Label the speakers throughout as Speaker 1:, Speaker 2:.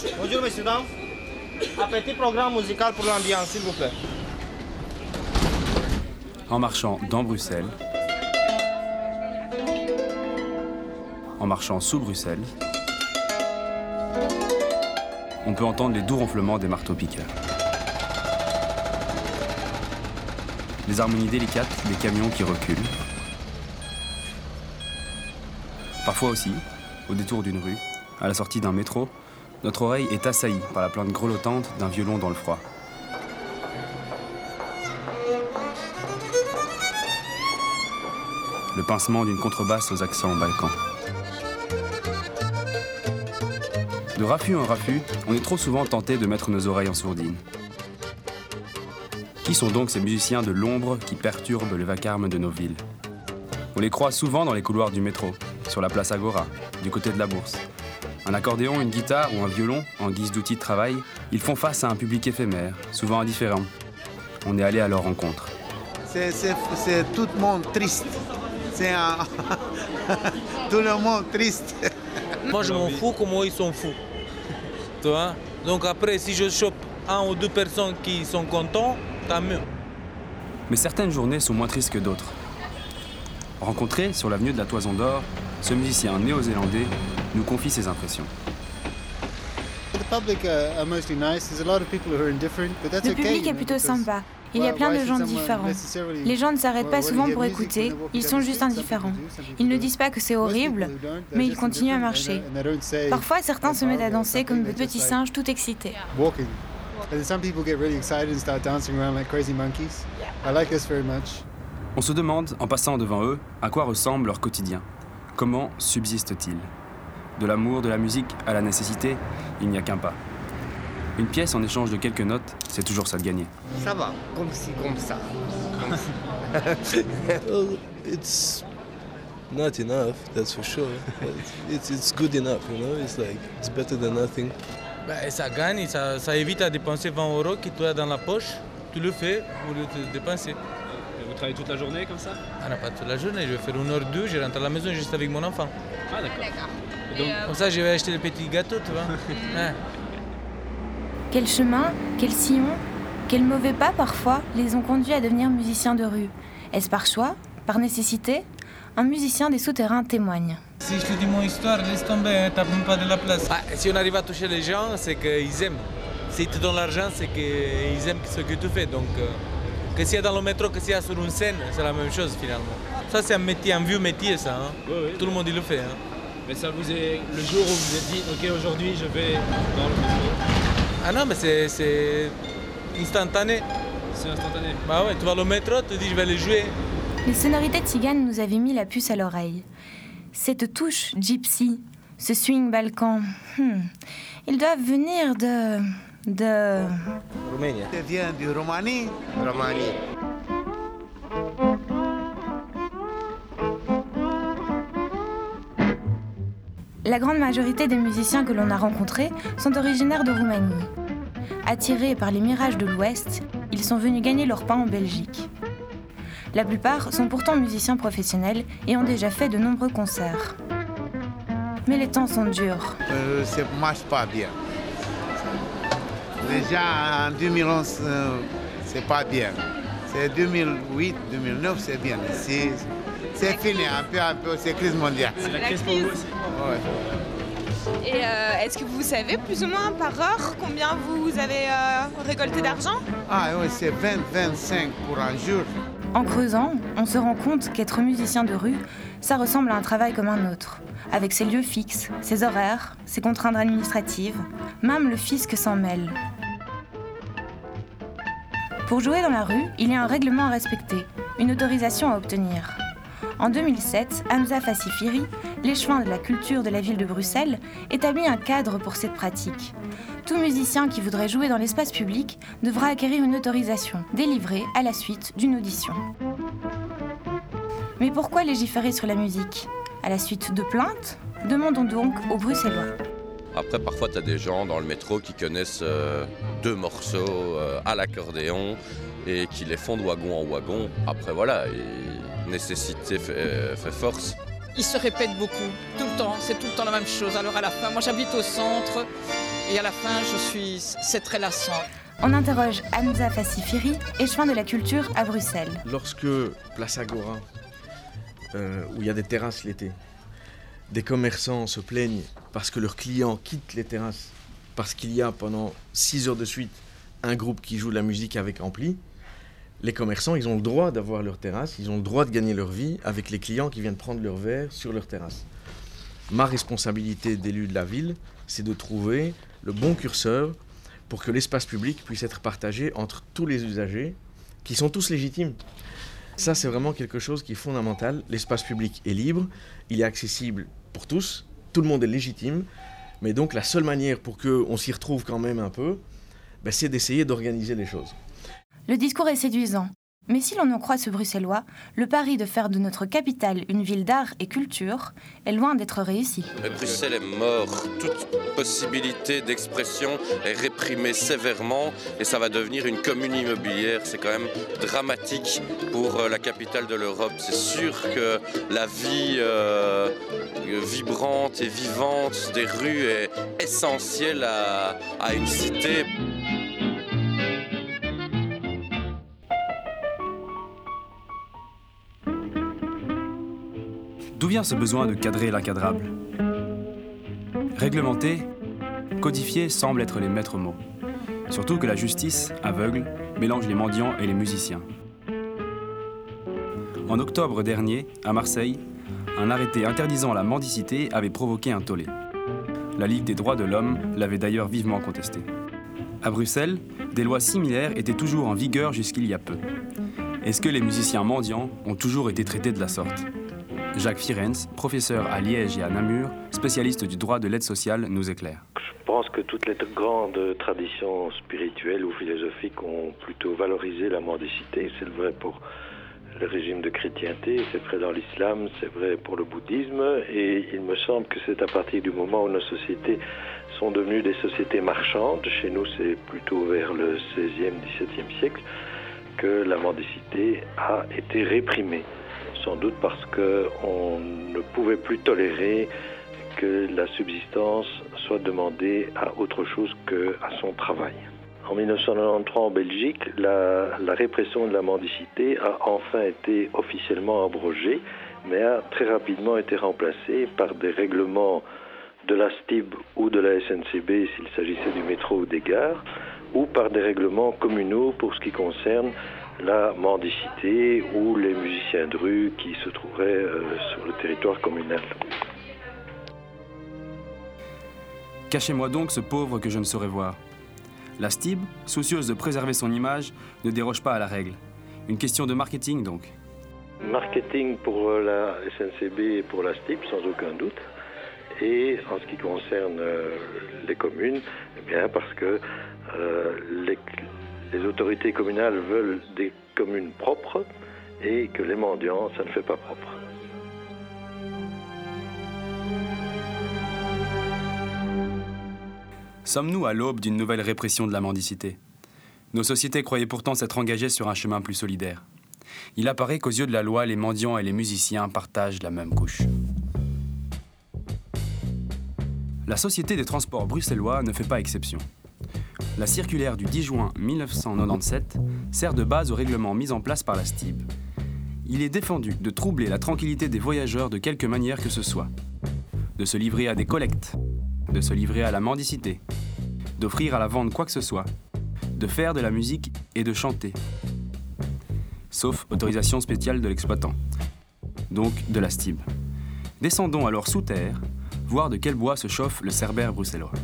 Speaker 1: Bonjour, messieurs, dames. Un petit programme musical pour l'ambiance, s'il vous plaît.
Speaker 2: En marchant dans Bruxelles, en marchant sous Bruxelles, on peut entendre les doux ronflements des marteaux-piqueurs. Les harmonies délicates des camions qui reculent. Parfois aussi, au détour d'une rue, à la sortie d'un métro, notre oreille est assaillie par la plainte grelottante d'un violon dans le froid. Le pincement d'une contrebasse aux accents balkans. De raffut en raffut, on est trop souvent tenté de mettre nos oreilles en sourdine. Qui sont donc ces musiciens de l'ombre qui perturbent le vacarme de nos villes? On les croise souvent dans les couloirs du métro, sur la place Agora, du côté de la Bourse. Un accordéon, une guitare ou un violon, en guise d'outil de travail, ils font face à un public éphémère, souvent indifférent. On est allé à leur rencontre.
Speaker 3: C'est tout le monde triste. C'est un... tout le monde triste.
Speaker 4: Moi, je m'en fous comment ils sont fous. Tu vois? Donc après, si je chope 1 ou 2 personnes qui sont contents, tant mieux.
Speaker 2: Mais certaines journées sont moins tristes que d'autres. Rencontré sur l'avenue de la Toison d'Or, ce musicien néo-zélandais nous confie ses impressions.
Speaker 5: Le
Speaker 6: public est plutôt sympa. Il y a plein de gens différents. Les gens ne s'arrêtent pas souvent pour écouter, ils sont juste indifférents. Ils ne disent pas que c'est horrible, mais ils continuent à marcher. Parfois, certains se mettent à danser comme de petits singes tout excités.
Speaker 2: On se demande, en passant devant eux, à quoi ressemble leur quotidien. Comment subsistent-ils? De l'amour, de la musique à la nécessité, il n'y a qu'un pas. Une pièce en échange de quelques notes, c'est toujours ça de gagner.
Speaker 1: Ça va, comme ci, comme ça.
Speaker 7: Well, it's not enough, that's for sure. It's good enough, you know. It's better than nothing.
Speaker 4: Ben, ça gagne, ça évite à dépenser 20 € que tu as dans la poche. Tu le fais au lieu de dépenser.
Speaker 2: Vous travaillez toute la journée comme ça?
Speaker 4: Ah non, pas toute la journée, je vais faire 1 heure 2, je rentre à la maison juste avec mon enfant.
Speaker 2: Ah d'accord.
Speaker 4: Donc, comme ça, je vais acheter le petit gâteau, tu vois. Ouais.
Speaker 6: Quel chemin, quel sillon, quels mauvais pas parfois les ont conduits à devenir musiciens de rue. Est-ce par choix, par nécessité? Un musicien des souterrains témoigne.
Speaker 4: Si je te dis mon histoire, laisse tomber, t'as même pas de la place. Ah, si on arrive à toucher les gens, c'est qu'ils aiment. S'ils te donnent l'argent, c'est qu'ils aiment ce que tu fais. Donc, que s'il y a dans le métro, que s'il y a sur une scène, c'est la même chose finalement. Ça, c'est un métier, un vieux métier, ça. Hein. Oui. Tout le monde il le fait. Hein.
Speaker 2: Mais ça vous est le jour où vous vous êtes dit, ok, aujourd'hui, je vais dans le métro.
Speaker 4: Ah non, mais c'est instantané.
Speaker 2: C'est instantané.
Speaker 4: Bah ouais, tu vas au métro, tu te dis je vais aller jouer.
Speaker 6: Les sonorités tziganes nous avaient mis la puce à l'oreille. Cette touche gypsy, ce swing balkan, ils doivent venir de...
Speaker 3: Roumanie. Ça vient de Roumanie.
Speaker 1: Roumanie.
Speaker 6: La grande majorité des musiciens que l'on a rencontrés sont originaires de Roumanie. Attirés par les mirages de l'Ouest, ils sont venus gagner leur pain en Belgique. La plupart sont pourtant musiciens professionnels et ont déjà fait de nombreux concerts. Mais les temps sont durs.
Speaker 3: Ça ne marche pas bien. Déjà en 2011, c'est pas bien. C'est 2008, 2009, c'est bien. C'est fini, un peu, c'est crise mondiale.
Speaker 2: C'est la crise pour vous aussi?
Speaker 3: Ouais.
Speaker 8: Et est-ce que vous savez plus ou moins par heure combien vous avez récolté d'argent?
Speaker 3: Ah oui, c'est 20-25 pour un jour.
Speaker 6: En creusant, on se rend compte qu'être musicien de rue, ça ressemble à un travail comme un autre, avec ses lieux fixes, ses horaires, ses contraintes administratives, même le fisc s'en mêle. Pour jouer dans la rue, il y a un règlement à respecter, une autorisation à obtenir. En 2007, Hamza Fassifiri, l'échevin de la culture de la ville de Bruxelles, établit un cadre pour cette pratique. Tout musicien qui voudrait jouer dans l'espace public devra acquérir une autorisation, délivrée à la suite d'une audition. Mais pourquoi légiférer sur la musique? À la suite de plaintes? Demandons donc aux Bruxellois.
Speaker 9: Après, parfois, tu as des gens dans le métro qui connaissent 2 morceaux à l'accordéon et qui les font de wagon en wagon. Après, voilà, nécessité fait force.
Speaker 10: Ils se répètent beaucoup, tout le temps, c'est tout le temps la même chose. Alors à la fin, moi j'habite au centre, et à la fin, c'est très lassant.
Speaker 6: On interroge Hamza Fassifiri, échevin de la culture à Bruxelles.
Speaker 11: Lorsque Place Agora, où il y a des terrasses l'été, des commerçants se plaignent parce que leurs clients quittent les terrasses parce qu'il y a pendant 6 heures de suite un groupe qui joue de la musique avec ampli, les commerçants, ils ont le droit d'avoir leur terrasse, ils ont le droit de gagner leur vie avec les clients qui viennent prendre leur verre sur leur terrasse. Ma responsabilité d'élu de la ville, c'est de trouver le bon curseur pour que l'espace public puisse être partagé entre tous les usagers, qui sont tous légitimes. Ça, c'est vraiment quelque chose qui est fondamental. L'espace public est libre, il est accessible pour tous, tout le monde est légitime, mais donc la seule manière pour qu'on s'y retrouve quand même un peu, c'est d'essayer d'organiser les choses.
Speaker 6: Le discours est séduisant. Mais si l'on en croit ce Bruxellois, le pari de faire de notre capitale une ville d'art et culture est loin d'être réussi.
Speaker 9: Mais Bruxelles est mort. Toute possibilité d'expression est réprimée sévèrement et ça va devenir une commune immobilière. C'est quand même dramatique pour la capitale de l'Europe. C'est sûr que la vie vibrante et vivante des rues est essentielle à une cité.
Speaker 2: D'où vient ce besoin de cadrer l'incadrable ? Réglementer, codifier semblent être les maîtres mots. Surtout que la justice, aveugle, mélange les mendiants et les musiciens. En octobre dernier, à Marseille, un arrêté interdisant la mendicité avait provoqué un tollé. La Ligue des droits de l'homme l'avait d'ailleurs vivement contesté. À Bruxelles, des lois similaires étaient toujours en vigueur jusqu'il y a peu. Est-ce que les musiciens mendiants ont toujours été traités de la sorte ? Jacques Firenze, professeur à Liège et à Namur, spécialiste du droit de l'aide sociale, nous éclaire.
Speaker 12: Je pense que toutes les grandes traditions spirituelles ou philosophiques ont plutôt valorisé la mendicité. C'est vrai pour le régime de chrétienté, c'est vrai dans l'islam, c'est vrai pour le bouddhisme. Et il me semble que c'est à partir du moment où nos sociétés sont devenues des sociétés marchandes, chez nous c'est plutôt vers le XVIe, XVIIe siècle, que la mendicité a été réprimée. Sans doute parce qu'on ne pouvait plus tolérer que la subsistance soit demandée à autre chose qu'à son travail. En 1993, en Belgique, la répression de la mendicité a enfin été officiellement abrogée, mais a très rapidement été remplacée par des règlements de la STIB ou de la SNCB s'il s'agissait du métro ou des gares, ou par des règlements communaux pour ce qui concerne la mendicité ou les musiciens de rue qui se trouveraient sur le territoire communal.
Speaker 2: Cachez-moi donc ce pauvre que je ne saurais voir. La STIB, soucieuse de préserver son image, ne déroge pas à la règle. Une question de marketing donc.
Speaker 12: Marketing pour la SNCB et pour la STIB, sans aucun doute. Et en ce qui concerne les communes, eh bien parce que les autorités communales veulent des communes propres et que les mendiants, ça ne fait pas propre.
Speaker 2: Sommes-nous à l'aube d'une nouvelle répression de la mendicité ? Nos sociétés croyaient pourtant s'être engagées sur un chemin plus solidaire. Il apparaît qu'aux yeux de la loi, les mendiants et les musiciens partagent la même couche. La Société des transports bruxellois ne fait pas exception. La circulaire du 10 juin 1997 sert de base au règlement mis en place par la STIB. Il est défendu de troubler la tranquillité des voyageurs de quelque manière que ce soit. De se livrer à des collectes, de se livrer à la mendicité, d'offrir à la vente quoi que ce soit, de faire de la musique et de chanter. Sauf autorisation spéciale de l'exploitant, donc de la STIB. Descendons alors sous terre, voir de quel bois se chauffe le cerbère bruxellois.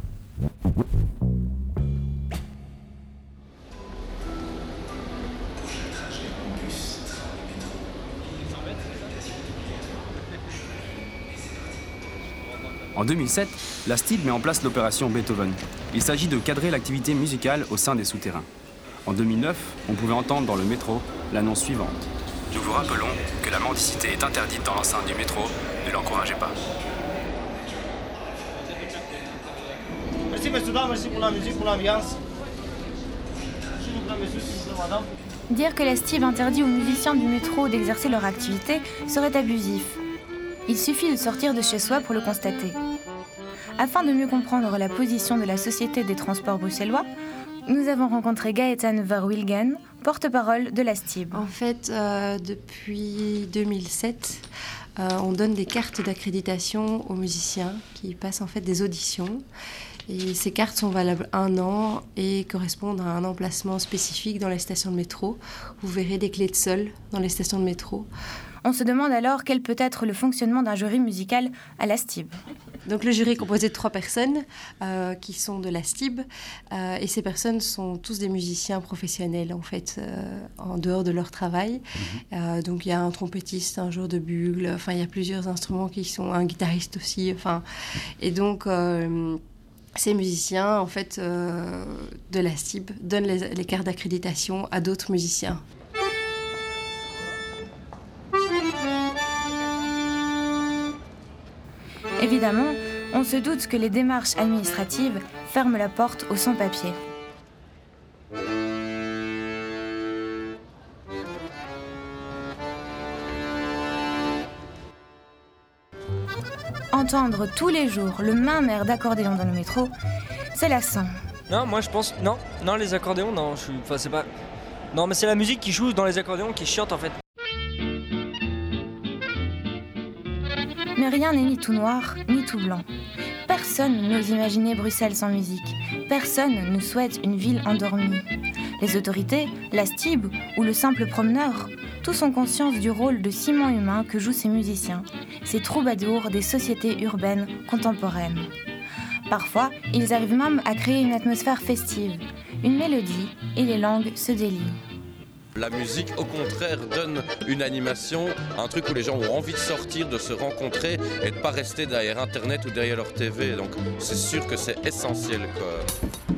Speaker 2: En 2007, la STIB met en place l'opération Beethoven. Il s'agit de cadrer l'activité musicale au sein des souterrains. En 2009, on pouvait entendre dans le métro l'annonce suivante. Nous vous rappelons que la mendicité est interdite dans l'enceinte du métro, ne l'encouragez pas.
Speaker 1: Merci messieurs, merci pour la musique, pour l'ambiance. S'il vous plaît, monsieur, s'il vous plaît, madame.
Speaker 6: Dire que la STIB interdit aux musiciens du métro d'exercer leur activité serait abusif. Il suffit de sortir de chez soi pour le constater. Afin de mieux comprendre la position de la Société des transports bruxellois, nous avons rencontré Gaëtane Verwilgen, porte-parole de la STIB.
Speaker 13: En fait, depuis 2007, on donne des cartes d'accréditation aux musiciens qui passent en fait des auditions. Et ces cartes sont valables 1 an et correspondent à un emplacement spécifique dans les stations de métro. Vous verrez des clés de sol dans les stations de métro.
Speaker 6: On se demande alors quel peut être le fonctionnement d'un jury musical à la STIB.
Speaker 13: Donc le jury est composé de 3 personnes qui sont de la STIB et ces personnes sont tous des musiciens professionnels en fait, en dehors de leur travail. Donc il y a un trompettiste, un joueur de bugle, enfin il y a plusieurs instruments qui sont, un guitariste aussi, enfin et donc ces musiciens en fait de la STIB donnent les cartes d'accréditation à d'autres musiciens.
Speaker 6: Évidemment, on se doute que les démarches administratives ferment la porte aux sans-papiers. Entendre tous les jours le même air d'accordéon dans le métro, c'est lassant.
Speaker 14: Non, moi je pense... Non, les accordéons, non, enfin c'est pas... Non, mais c'est la musique qui joue dans les accordéons qui est chiante en fait.
Speaker 6: Mais rien n'est ni tout noir, ni tout blanc. Personne n'ose imaginer Bruxelles sans musique. Personne ne souhaite une ville endormie. Les autorités, la STIB ou le simple promeneur, tous ont conscience du rôle de ciment humain que jouent ces musiciens, ces troubadours des sociétés urbaines contemporaines. Parfois, ils arrivent même à créer une atmosphère festive, une mélodie et les langues se délient.
Speaker 9: La musique, au contraire, donne une animation, un truc où les gens ont envie de sortir, de se rencontrer et de ne pas rester derrière Internet ou derrière leur TV. Donc c'est sûr que c'est essentiel, quoi.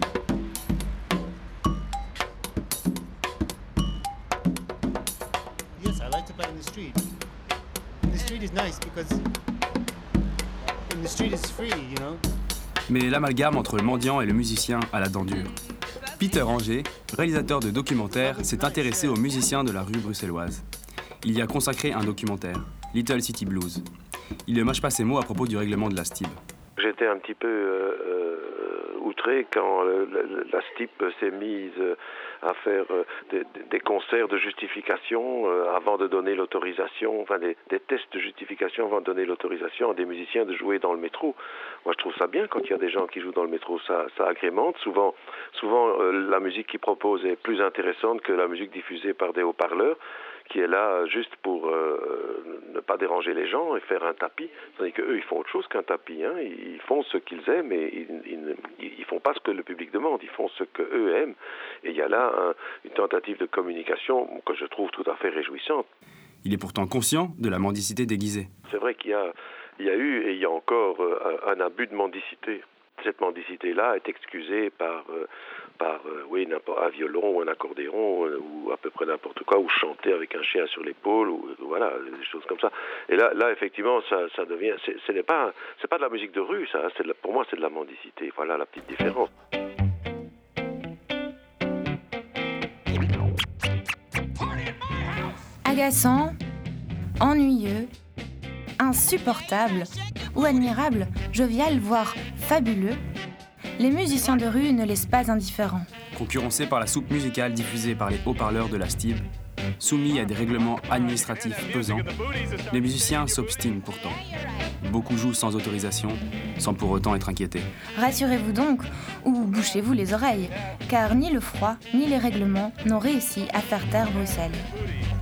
Speaker 5: Yes, I like to play in the street. The street is nice because in the street is free, you know.
Speaker 2: Mais l'amalgame entre le mendiant et le musicien a la dent dure. Peter Anger, réalisateur de documentaires, s'est intéressé aux musiciens de la rue bruxelloise. Il y a consacré un documentaire, Little City Blues. Il ne mâche pas ses mots à propos du règlement de la STIB.
Speaker 12: J'étais un petit peu outré quand la STIB s'est mise à faire des concerts de justification avant de donner l'autorisation, enfin des tests de justification avant de donner l'autorisation à des musiciens de jouer dans le métro. Moi je trouve ça bien quand il y a des gens qui jouent dans le métro, ça agrémente. Souvent la musique qu'ils proposent est plus intéressante que la musique diffusée par des haut-parleurs, qui est là juste pour ne pas déranger les gens et faire un tapis. Tandis qu'eux, ils font autre chose qu'un tapis. Hein. Ils font ce qu'ils aiment et ils font pas ce que le public demande. Ils font ce qu'eux aiment. Et il y a là une tentative de communication que je trouve tout à fait réjouissante.
Speaker 2: Il est pourtant conscient de la mendicité déguisée.
Speaker 12: C'est vrai qu'il y a eu et il y a encore un abus de mendicité. Cette mendicité-là est excusée par un violon ou un accordéon ou à peu près n'importe quoi, ou chanter avec un chien sur l'épaule, ou voilà, des choses comme ça. Et là effectivement, ça devient, c'est pas de la musique de rue, ça. Pour moi, c'est de la mendicité. Voilà la petite différence.
Speaker 6: Agaçant, ennuyeux, insupportable ou admirable, jovial, voire fabuleux, les musiciens de rue ne laissent pas indifférents.
Speaker 2: Concurrencés par la soupe musicale diffusée par les haut-parleurs de la STIB, soumis à des règlements administratifs pesants, les musiciens s'obstinent pourtant. Beaucoup jouent sans autorisation, sans pour autant être inquiétés.
Speaker 6: Rassurez-vous donc, ou bouchez-vous les oreilles, car ni le froid ni les règlements n'ont réussi à faire taire Bruxelles.